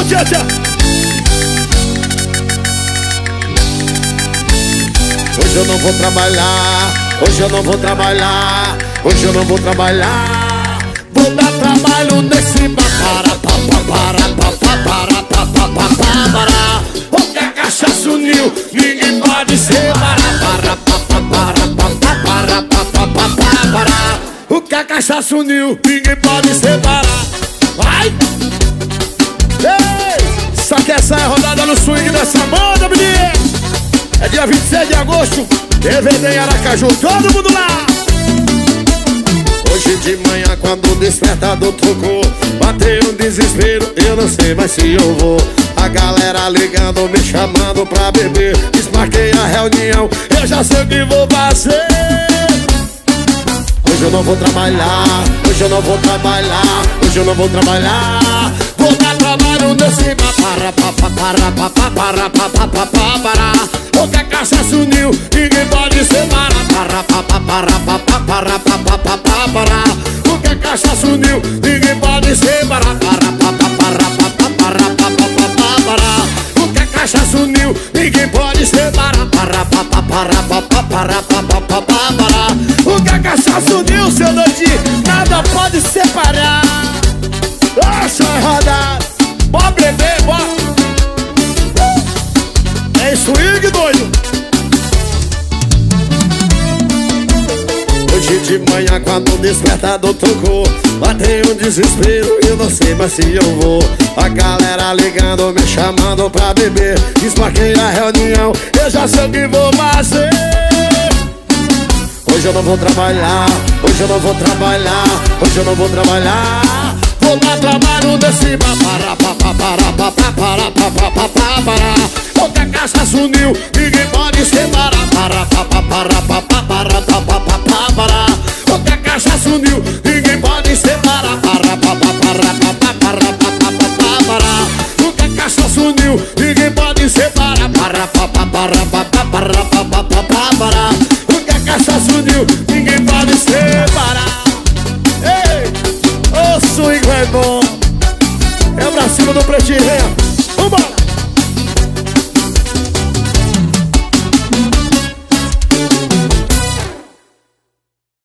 tchau, tchau. Hoje eu não vou trabalhar, hoje eu não vou trabalhar, hoje eu não vou trabalhar. Vou dar trabalho nesse para. Porque a cachaça uniu, ninguém pode separar. O que a cachaça uniu, ninguém pode separar. Vai! Ei, só que essa é a rodada no swing dessa banda, menino. É dia 26 de agosto, DVD em Aracaju, todo mundo lá. Hoje de manhã quando o despertador tocou, bateu um desespero, eu não sei mais se eu vou. A galera ligando, me chamando pra beber. Desmarquei a reunião, eu já sei o que vou fazer. Hoje eu não vou trabalhar, hoje eu não vou trabalhar, hoje eu não vou trabalhar. Vou dar trabalho nesse para. O que a cachaça uniu, ninguém pode separar. O que a cachaça uniu, ninguém pode separar. O que a cachaça uniu, ninguém pode separar. O que a cachaça uniu, seu doidinho, nada pode separar. Nossa, rodada, bora beber, bora. É swing, doido. Hoje de manhã quando o despertador tocou, bateu um desespero, eu não sei mais se eu vou. A galera ligando, me chamando pra beber. Desmarquei a reunião, eu já sei o que vou fazer. Hoje eu não vou trabalhar, hoje eu não vou trabalhar, hoje eu não vou trabalhar. Vou dar trabalho nesse para. Porque a cachaça uniu, ninguém pode separar. Porque a cachaça uniu, ninguém pode separar. Porque a cachaça uniu, ninguém pode separar. Porque a cachaça uniu, ninguém pode separar. Ei, o swing é bom. É pra cima do pretinho, vem.